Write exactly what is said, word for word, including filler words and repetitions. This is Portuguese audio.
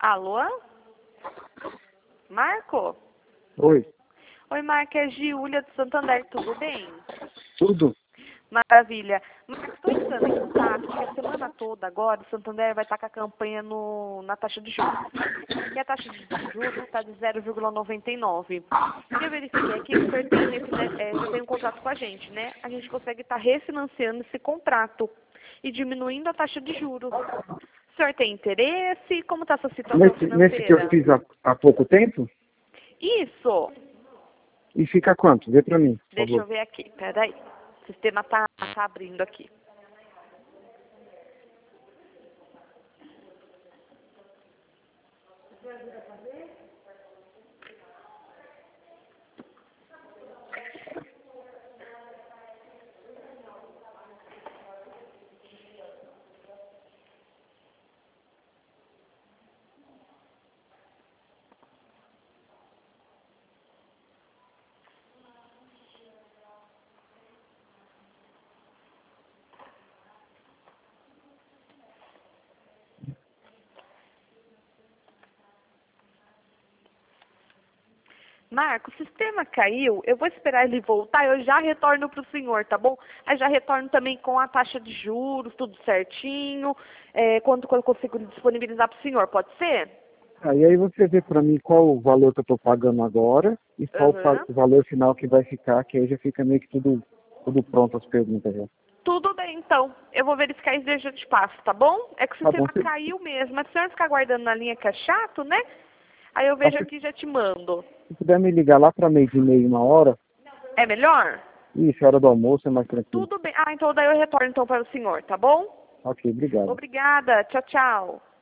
Alô? Marco? Oi, Oi, Marco, é Giulia de Santander, tudo bem? tudo? Maravilha. Marco, estou entrando em contato porque a semana toda agora o Santander vai estar com a campanha no, na taxa de juros. E a taxa de juros está de zero vírgula noventa e nove. E eu verifiquei aqui que o senhor tem, refina- é, já tem um contrato com a gente, né? A gente consegue estar refinanciando esse contrato e diminuindo a taxa de juros. O senhor tem interesse? Como está a sua situação Nesse, nesse que eu financeira? fiz há, há pouco tempo? Isso! E fica quanto? Vê pra mim, por Deixa eu favor. ver aqui, peraí. O sistema tá, tá abrindo aqui. Marco, o sistema caiu, eu vou esperar ele voltar, eu já retorno para o senhor, tá bom? Aí já retorno também com a taxa de juros, tudo certinho, é, quanto que eu consigo disponibilizar para o senhor, pode ser? Aí, aí você vê pra mim qual o valor que eu tô pagando agora e qual o fa- Aham. o valor final que vai ficar, que aí já fica meio que tudo, tudo pronto as perguntas já. Tudo bem, então. Eu vou verificar isso e eu te passo, tá bom? É que o Tá bom, sistema se, caiu mesmo, mas se o senhor ficar aguardando na linha que é chato, né? Aí eu tá, vejo se, aqui e já te mando. se puder me ligar lá pra meio de meia, uma hora, É melhor? isso, é hora do almoço, é mais tranquilo. Tudo bem. Ah, então daí eu retorno então para o senhor, tá bom? Ok, obrigado. Obrigada. Tchau, tchau.